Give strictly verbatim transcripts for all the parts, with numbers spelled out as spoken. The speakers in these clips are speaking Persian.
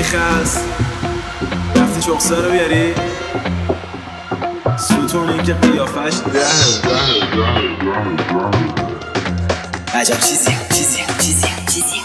خست رفتی چخصا رو بیاری ستون این که قیافش عجب چیزی چیزی چیزی چیزی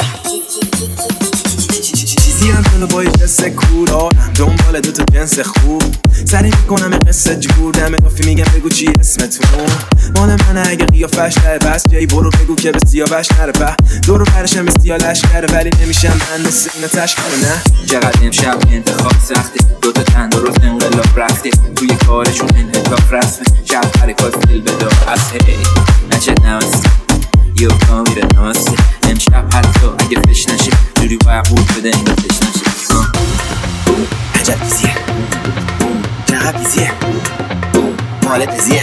چیزی هم دلو با یه جس کورانم دنبال دوتا جنس خوب سری میکنم یه قصه جوردم اضافی میگم بگو چی اسمتون مال منه اگه قیافش نره بس جایی برو بگو که به سیاوش نره به دورو برشم استیا لشکره ولی نمیشم من مثل اینا تشکره نه چقدر امشب انتخاب سخته دوتا تن درست انقلاب رفته توی کارشون انحطاف رسمه شب حرکات دل بدار هسته نچه نمسته یه اکتا میره نمسته امشب حتی اگه فش نشه جوری باید بود بده این رو فش نشه عجب بیزیه چقدر بیزیه مال بیزیه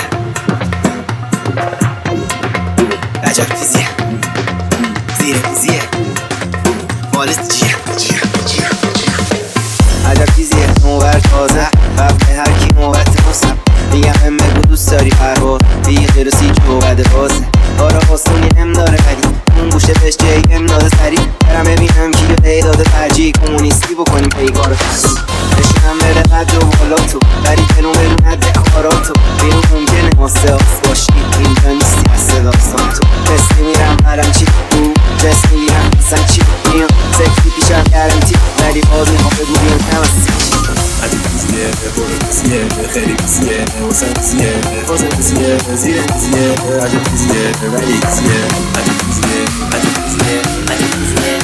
عجب بیزیه زیر بیزیه مال جیه عجب چیزیه نوبر تازه قبل هر کی نوبت مصب میگم هم بگو دوست داری پرواز بیه جلوسی جو بده بازه آرا خواستونی هم داره ولی اون گوشه بهش جی ام داده سری برم ببینم کی رو پی داده ترجیح کمونیستی بکنیم پیکارو بشینم بره قد و بالا تو بری کنو برون حد کاراتو بیرون ممکنه ماسته آس باشی اینجا نیستی از صداستان تو جستی میرم برم چی تو جستی میرم اصلا چی میام سکتی پیشم گرمتی ولی باز میخوام بگو بیان نمستی عجب بیزیه برو بیزیه خیلی بیزیه واسه بیزیه واسه بیزیه زیر بیزیه عجب بیزیه ولی بیزیه عجب بیزیه عجب بیزیه عجب بیزیه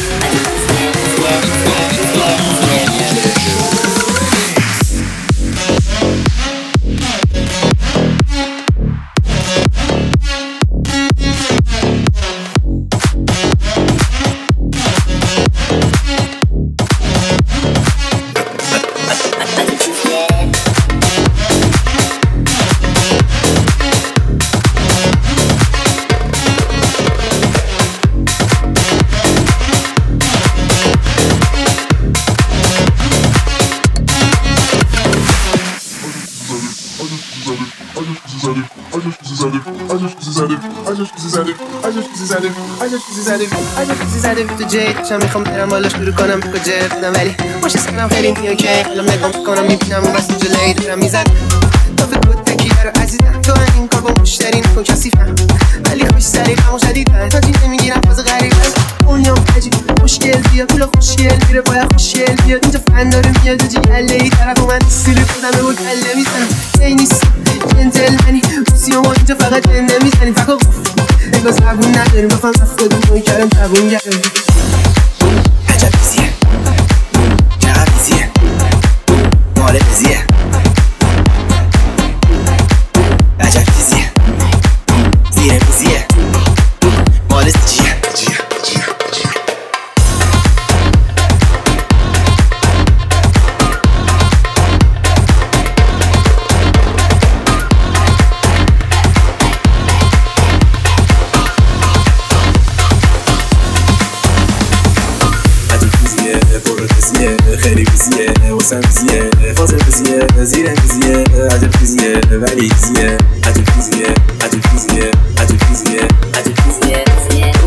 تو جیدشم میخوام برم بالا شروع کنم تو جردم ولی باشه سنم خیلی نیوکه الان نگاه میکنم میبینم اون بس جلوی دارم میزن تا فکر بود تکیه رو عزیزم تو این کار با مشتری نکن کسیفم ولی خوش سری خمو شدیدن تا جی نمیگیرم باز غریبن اونیام عجیب مشکل بیا پول خوشگل میره باید خوشگل بیاد اینجا فن داره میاد و جی گله ای طرف و من سیلی خودم رو گله میزنم ای نیست جنتلمنی روسیام و اینجا فقط جنده میزنیم فقط گفت نگاه زبون نداریم بفهم رفته دون نوی کردم زبون گردم عجب بیزیه چقدر بیزیه مال بیزیه عجب بیزیه زیر بیزیه مال جیه خیلی بیزیه واسه بیزیه فاز بیزیه زیر بیزیه عجب بیزیه ولی بیزیه عجب بیزیه عجب بیزیه عجب بیزیه عجب بیزیه